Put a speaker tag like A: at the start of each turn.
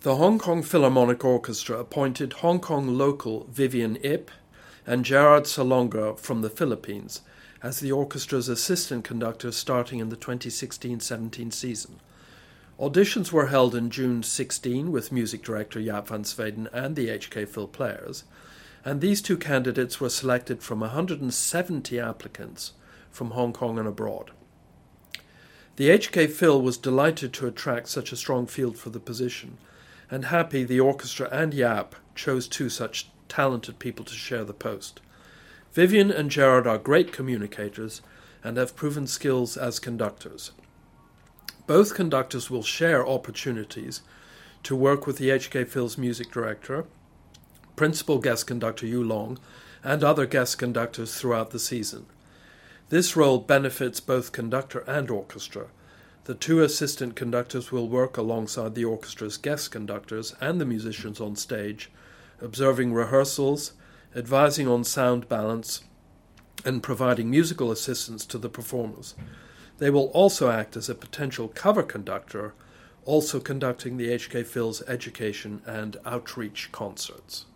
A: The Hong Kong Philharmonic Orchestra appointed Hong Kong local Vivian Ip and Gerard Salonga from the Philippines as the orchestra's assistant conductors starting in the 2016-17 season. Auditions were held in June 16 with music director Jaap van Zweden and the HK Phil players, and these two candidates were selected from 170 applicants from Hong Kong and abroad. The HK Phil was delighted to attract such a strong field for the position, and happy the orchestra and Jaap chose two such talented people to share the post. Vivian and Gerard are great communicators and have proven skills as conductors. Both conductors will share opportunities to work with the HK Phil's music director, principal guest conductor Yu Long, and other guest conductors throughout the season. This role benefits both conductor and orchestra. The two assistant conductors will work alongside the orchestra's guest conductors and the musicians on stage, observing rehearsals, advising on sound balance, and providing musical assistance to the performers. They will also act as a potential cover conductor, also conducting the HK Phil's education and outreach concerts.